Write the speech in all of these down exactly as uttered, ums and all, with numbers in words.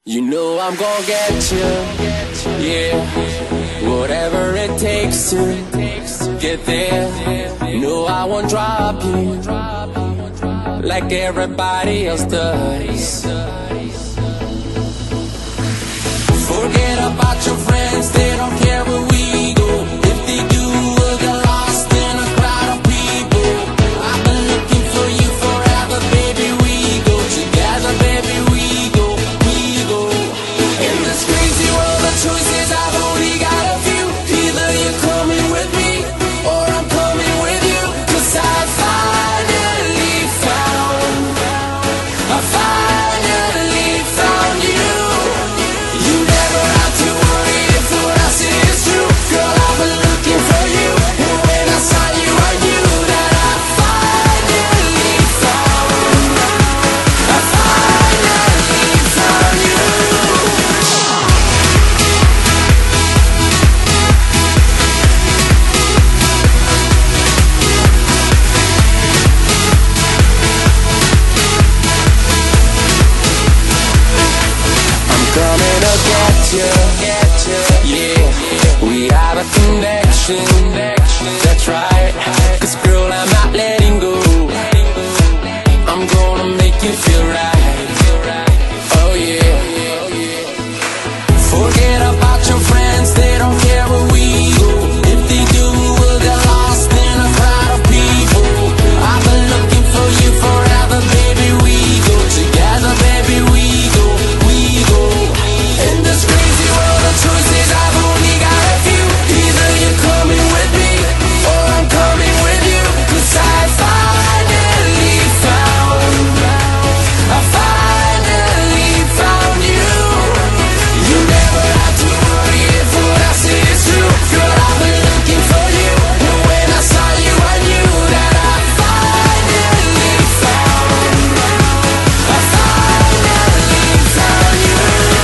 You know I'm gonna get you, yeah. Whatever it takes to get there. No, I won't drop you like everybody else does. Forget about your friends, they don't care where we go. If they do, we'll get lost in a crowd of people. I've been looking for you forever, baby. We go together, baby. We go, we go. In this crazy world of choices, I've only got a few. Either you're coming with me or I'm coming with you. Cause I finally found, I finally found you. You never have to worry if what I say is true. Girl, I've been looking for you, and when I saw you, I knew that I finally found, I finally found you. Coming to get you, yeah. We have a connection, that's right. Cause girl, I'm not letting go. I'm gonna make you feel right. Oh yeah. Forget about your friends, they don't care where we go. If they do, we'll get lost in a crowd of people. I've been looking for you forever, baby. We go together, baby. We go, we go. In this crazy world of choices, I've only got a few. Either you're coming with me or I'm coming with you. Cause I finally found, I finally found you. You never have to worry if what I say is true. Girl, I've been looking for you, and when I saw you, I knew that I finally found, I finally found you.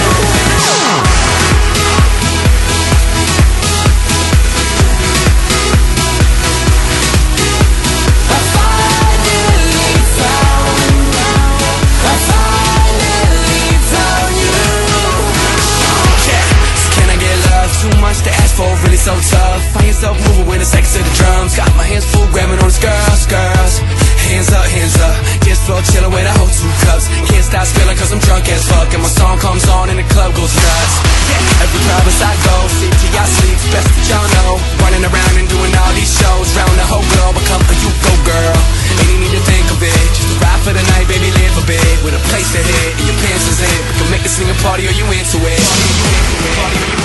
I finally found, I finally found you. Yeah, so can I get love? Too much to ask for, really so tough. Find yourself moving with the seconds to the drums. Got my hands full, grabbing on these girls, girls. Hands up, hands up. Dance floor chillin' with a whole two cups. Can't stop spilling cause I'm drunk as fuck. And my song comes on and the club goes nuts. Yeah, every province I go, city I sleep, best that y'all know. Running around and doing all these shows. Round the whole globe, I come for you, go girl. Ain't even need to think of it. Just a ride for the night, baby, live a bit. With a place to hit, and your pants is in. We can make this thing a party, or you into it. Party, or you into it. Party, or you